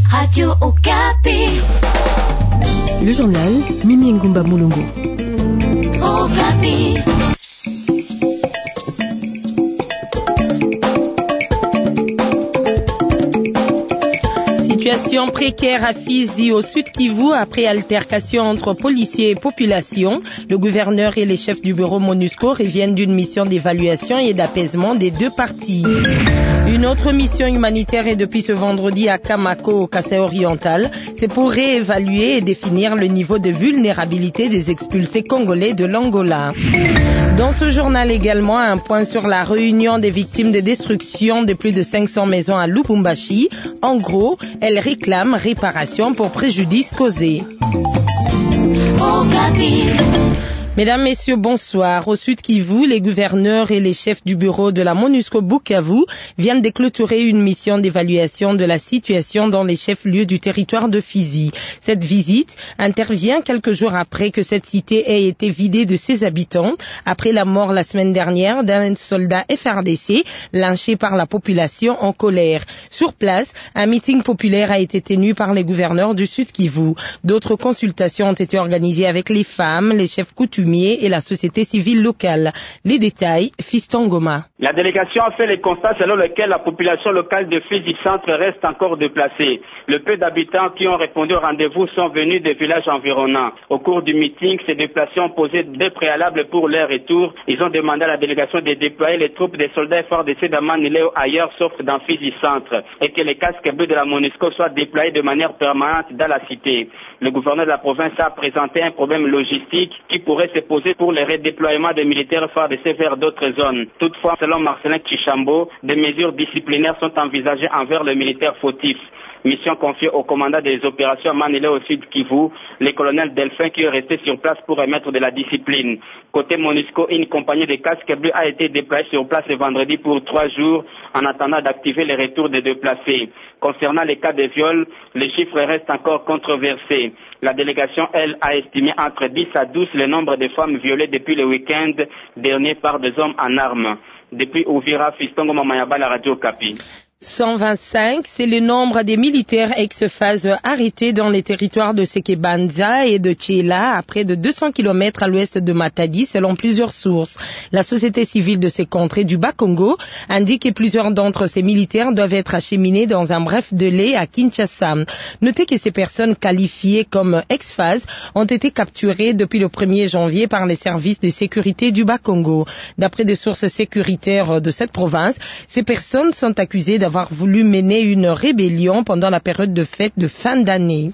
Radio Okapi. Le journal Mimi Ngumba Mulungu. Okapi. Situation précaire à Fizi au Sud Kivu après altercation entre policiers et population. Le gouverneur et les chefs du bureau MONUSCO reviennent d'une mission d'évaluation et d'apaisement des deux parties. Une autre mission humanitaire est depuis ce vendredi à Kamako, au Kasaï oriental. C'est pour réévaluer et définir le niveau de vulnérabilité des expulsés congolais de l'Angola. Dans ce journal également, un point sur la réunion des victimes de destruction de plus de 500 maisons à Lubumbashi. En gros, elles réclament réparation pour préjudice causé. Mesdames, Messieurs, bonsoir. Au Sud Kivu, les gouverneurs et les chefs du bureau de la MONUSCO Bukavu viennent de clôturer une mission d'évaluation de la situation dans les chefs-lieux du territoire de Fizi. Cette visite intervient quelques jours après que cette cité ait été vidée de ses habitants, après la mort la semaine dernière d'un soldat FARDC lynché par la population en colère. Sur place, un meeting populaire a été tenu par les gouverneurs du Sud Kivu. D'autres consultations ont été organisées avec les femmes, les chefs coutumiers et la société civile locale. Les détails, Fiston Goma. La délégation a fait les constats selon lesquels la population locale de Fizi Centre reste encore déplacée. Le peu d'habitants qui ont répondu au rendez-vous sont venus des villages environnants. Au cours du meeting, ces déplacés ont posé des préalables pour leur retour. Ils ont demandé à la délégation de déployer les troupes des soldats FARDC d'Amanilé ou ailleurs sauf dans Fizi Centre et que les casques bleus de la MONUSCO soient déployés de manière permanente dans la cité. Le gouverneur de la province a présenté un problème logistique qui pourrait se poser pour le redéploiement des militaires FARDC vers d'autres zones. Toutefois, selon Marcelin Kichambo, des mesures disciplinaires sont envisagées envers les militaires fautifs. Mission confiée au commandant des opérations Manilé au Sud Kivu, le colonel Delphin qui est resté sur place pour remettre de la discipline. Côté MONUSCO, une compagnie de casques bleus a été déployée sur place le vendredi pour 3 jours en attendant d'activer le retour des déplacés. Concernant les cas de viol, les chiffres restent encore controversés. La délégation, elle, a estimé entre 10 à 12 le nombre de femmes violées depuis le week-end dernier par des hommes en armes. Depuis Ouvira, Fistongo Mamayaba, la radio Okapi. 125, c'est le nombre des militaires ex-phase arrêtés dans les territoires de Sekebanza et de Tchela à près de 200 km à l'ouest de Matadi selon plusieurs sources. La société civile de ces contrées du Bas-Congo indique que plusieurs d'entre ces militaires doivent être acheminés dans un bref délai à Kinshasa. Notez que ces personnes qualifiées comme ex-phase ont été capturées depuis le 1er janvier par les services de sécurité du Bas-Congo. D'après des sources sécuritaires de cette province, ces personnes sont accusées d'avoir voulu mener une rébellion pendant la période de fête de fin d'année.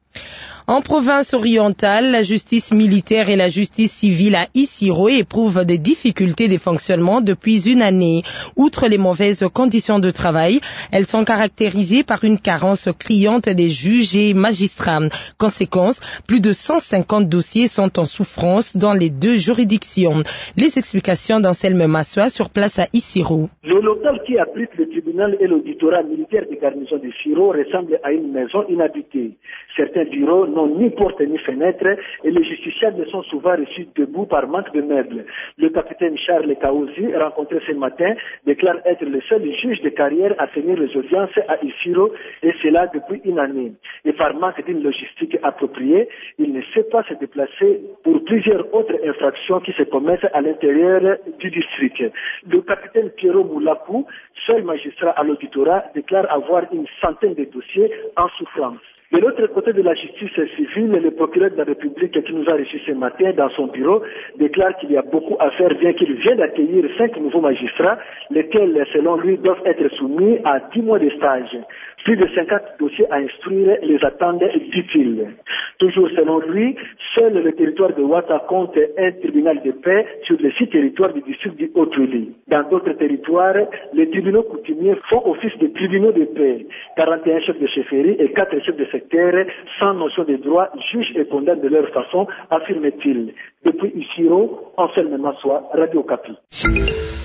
En province orientale, la justice militaire et la justice civile à Isiro éprouvent des difficultés de fonctionnement depuis une année. Outre les mauvaises conditions de travail, elles sont caractérisées par une carence criante des juges et magistrats. Conséquence, plus de 150 dossiers sont en souffrance dans les deux juridictions. Les explications d'Anselme Massoua sur place à Isiro. Le local qui abrite le tribunal et l'auditorat militaire de garnison de Isiro ressemble à une maison inhabitée. Certains bureaux n'ont ni porte ni fenêtre et les justiciables sont souvent reçus debout par manque de meubles. Le capitaine Charles Kaouzi, rencontré ce matin, déclare être le seul juge de carrière à tenir les audiences à Isiro et cela depuis une année. Et par manque d'une logistique appropriée, il ne sait pas se déplacer pour plusieurs autres infractions qui se commettent à l'intérieur du district. Le capitaine Pierrot Moulakou, seul magistrat à l'auditorat, déclare avoir une centaine de dossiers en souffrance. De l'autre côté de la justice civile, le procureur de la République qui nous a reçus ce matin dans son bureau déclare qu'il y a beaucoup à faire bien qu'il vienne d'accueillir 5 nouveaux magistrats, lesquels, selon lui, doivent être soumis à 10 mois de stage. Plus de 50 dossiers à instruire les attendent, dit-il. Toujours selon lui, seul le territoire de Ouatta compte un tribunal de paix sur les 6 territoires du district du Haut-Tuili. Dans d'autres territoires, les tribunaux coutumiers font office de tribunaux de paix. 41 chefs de chefferie et 4 chefs de secteur, sans notion de droit, jugent et condamnent de leur façon, affirme-t-il. Depuis Isiro, Anselme Massoua, Radio Okapi.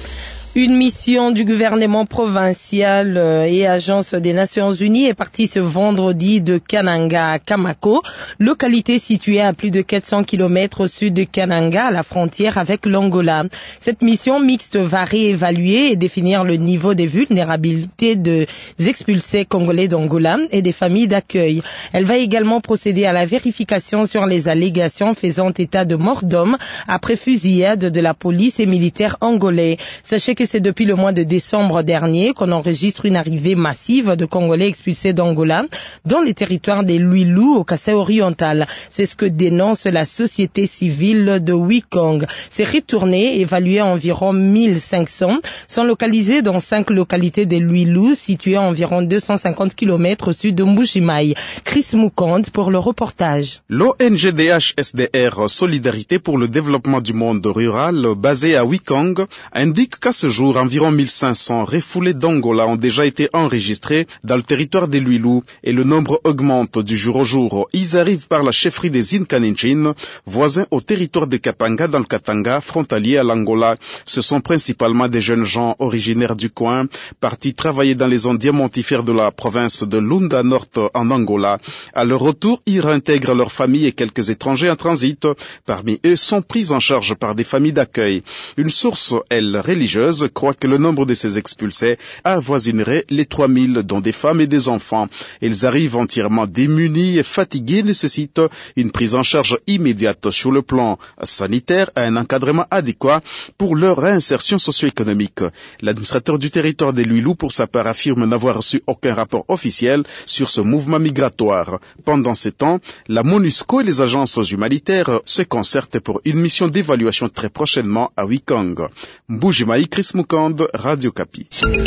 Une mission du gouvernement provincial et agence des Nations Unies est partie ce vendredi de Kananga à Kamako, localité située à plus de 400 km au sud de Kananga, à la frontière avec l'Angola. Cette mission mixte va réévaluer et définir le niveau des vulnérabilités des expulsés congolais d'Angola et des familles d'accueil. Elle va également procéder à la vérification sur les allégations faisant état de mort d'homme après fusillade de la police et militaires angolais. Sachez que c'est depuis le mois de décembre dernier qu'on enregistre une arrivée massive de Congolais expulsés d'Angola dans les territoires des Luilou au Kasaï oriental. C'est ce que dénonce la société civile de Wikong. Ces retournés, évalués à environ 1500, sont localisés dans 5 localités des Luilou, situées à environ 250 km au sud de Mbujimaï. Chris Mukand pour le reportage. L'ONG SDR Solidarité pour le développement du monde rural, basée à Wikong, indique qu'à ce jour, environ 1500 refoulés d'Angola ont déjà été enregistrés dans le territoire des Luilou et le nombre augmente du jour au jour. Ils arrivent par la chefferie des Inkaninjin, voisins au territoire de Kapanga dans le Katanga, frontalier à l'Angola. Ce sont principalement des jeunes gens originaires du coin, partis travailler dans les zones diamantifères de la province de Lunda Nord en Angola. À leur retour, ils réintègrent leurs familles et quelques étrangers en transit. Parmi eux sont pris en charge par des familles d'accueil. Une source, elle, religieuse, croit que le nombre de ces expulsés avoisinerait les 3000, dont des femmes et des enfants. Ils arrivent entièrement démunis et fatigués, nécessitent une prise en charge immédiate sur le plan sanitaire et un encadrement adéquat pour leur réinsertion socio-économique. L'administrateur du territoire des Luilou, pour sa part, affirme n'avoir reçu aucun rapport officiel sur ce mouvement migratoire. Pendant ces temps, la MONUSCO et les agences humanitaires se concertent pour une mission d'évaluation très prochainement à Wikong. Mbujimaï, Chris Mukand, Radio Kapi.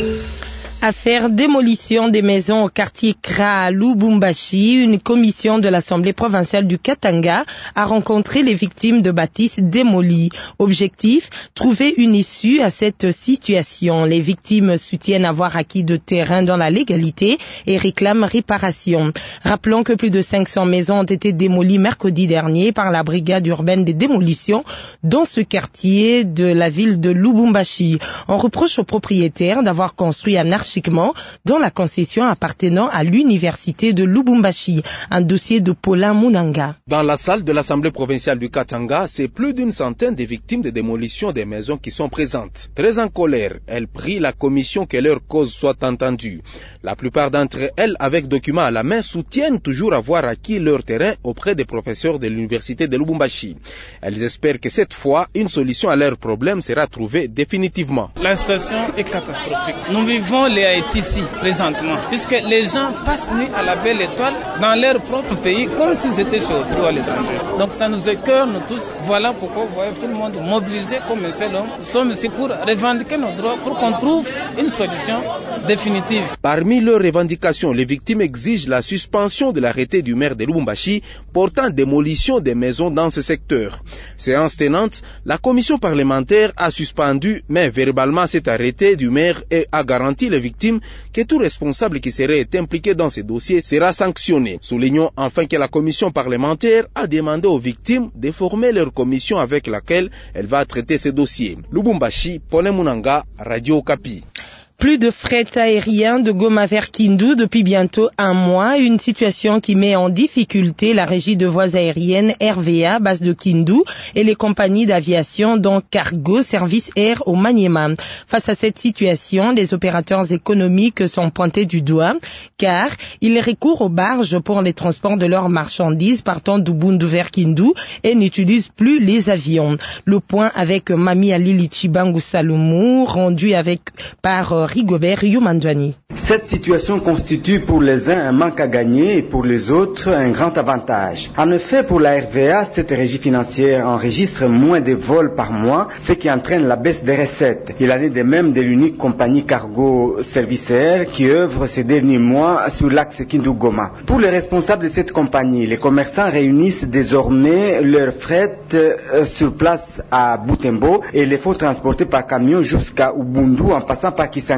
Affaire démolition des maisons au quartier Kra à Lubumbashi, une commission de l'Assemblée provinciale du Katanga a rencontré les victimes de bâtisses démolies. Objectif, trouver une issue à cette situation. Les victimes soutiennent avoir acquis de terrain dans la légalité et réclament réparation. Rappelons que plus de 500 maisons ont été démolies mercredi dernier par la brigade urbaine des démolitions dans ce quartier de la ville de Lubumbashi. On reproche aux propriétaires d'avoir construit anarchiquement dans la concession appartenant à l'université de Lubumbashi, un dossier de Paulin Munanga. Dans la salle de l'Assemblée provinciale du Katanga, c'est plus d'une centaine de victimes de démolition des maisons qui sont présentes. Très en colère, elles prient la commission que leur cause soit entendue. La plupart d'entre elles, avec documents à la main, soutiennent toujours avoir acquis leur terrain auprès des professeurs de l'université de Lubumbashi. Elles espèrent que cette fois, une solution à leurs problèmes sera trouvée définitivement. La situation est catastrophique. Nous vivons les Haïti ici, présentement, puisque les gens passent nuit à la belle étoile dans leur propre pays, comme s'ils étaient chez autrui à l'étranger. Donc ça nous écoeure, nous tous. Voilà pourquoi vous voyez tout le monde mobilisé comme un seul homme. Nous sommes ici pour revendiquer nos droits, pour qu'on trouve une solution définitive. Parmi leurs revendications, les victimes exigent la suspension de l'arrêté du maire de Lubumbashi portant démolition des maisons dans ce secteur. Séance tenante, la commission parlementaire a suspendu, mais verbalement, cet arrêté du maire et a garanti les victimes que tout responsable qui serait impliqué dans ces dossiers sera sanctionné. Soulignons enfin que la commission parlementaire a demandé aux victimes de former leur commission avec laquelle elle va traiter ces dossiers. Lubumbashi, Paulin Munanga, Radio Kapi. Plus de fret aérien de Goma vers Kindu depuis bientôt un mois, une situation qui met en difficulté la régie de voies aériennes RVA, base de Kindu, et les compagnies d'aviation dont Cargo, Service Air au Maniema. Face à cette situation, les opérateurs économiques sont pointés du doigt, car ils recourent aux barges pour les transports de leurs marchandises partant d'Ubundu vers Kindu et n'utilisent plus les avions. Le point avec Mami Alili Chibangu Salomou, rendu par Rigobert Youmandouani. Cette situation constitue pour les uns un manque à gagner et pour les autres un grand avantage. En effet, pour la RVA, cette régie financière enregistre moins de vols par mois, ce qui entraîne la baisse des recettes. Il en est de même de l'unique compagnie Cargo Service Air qui œuvre ces derniers mois sur l'axe Kindu-Goma. Pour les responsables de cette compagnie, les commerçants réunissent désormais leurs fret sur place à Butembo et les font transporter par camion jusqu'à Ubundu en passant par Kisangani.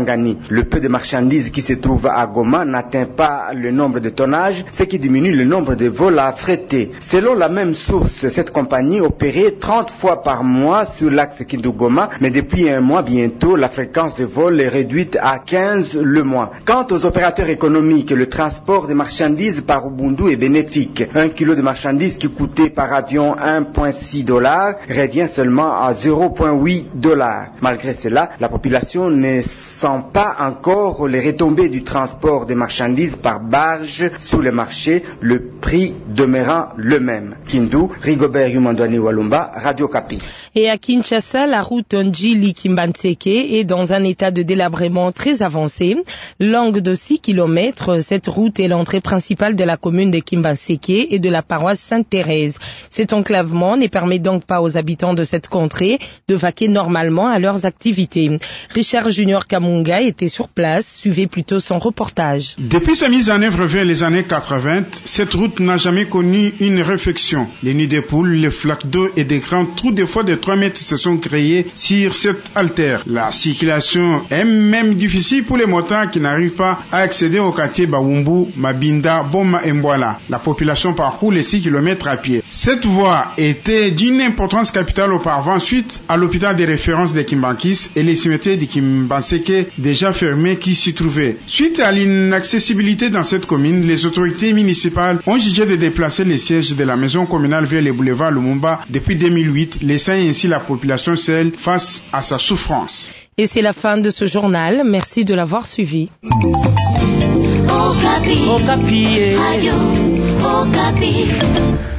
Kisangani. Le peu de marchandises qui se trouvent à Goma n'atteint pas le nombre de tonnages, ce qui diminue le nombre de vols à affréter. Selon la même source, cette compagnie opérait 30 fois par mois sur l'axe Kindu-Goma, mais depuis un mois bientôt, la fréquence de vol est réduite à 15 le mois. Quant aux opérateurs économiques, le transport de marchandises par Ubundu est bénéfique. 1 kilo de marchandises qui coûtait par avion $1.6 revient seulement à $0.8. Malgré cela, la population ne sent pas encore les retombées du transport des marchandises par barge sur le marché, le prix demeurant le même. Kindu, Rigobert Yumandwani Walumba, Radio Kapi. Et à Kinshasa, la route Njili-Kimbanseke est dans un état de délabrement très avancé. Longue de 6 km, cette route est l'entrée principale de la commune de Kimbanseke et de la paroisse Sainte-Thérèse. Cet enclavement ne permet donc pas aux habitants de cette contrée de vaquer normalement à leurs activités. Richard Junior Kamunga était sur place, suivez plutôt son reportage. Depuis sa mise en œuvre vers les années 80, cette route n'a jamais connu une réfection. Les nids de poules, les flaques d'eau et des grands trous de fois de 3 mètres se sont créés sur cette artère. La circulation est même difficile pour les motards qui n'arrivent pas à accéder au quartier Bawumbu, Mabinda, Boma et Mbwala. La population parcourt les 6 km à pied. Cette voie était d'une importance capitale auparavant suite à l'hôpital de référence de Kimbankis et les cimetières de Kimbanseke déjà fermés qui s'y trouvaient. Suite à l'inaccessibilité dans cette commune, les autorités municipales ont jugé de déplacer les sièges de la maison communale vers le boulevard Lumumba depuis 2008, laissant ainsi la population seule face à sa souffrance. Et c'est la fin de ce journal. Merci de l'avoir suivi. Okapi. Radio Okapi.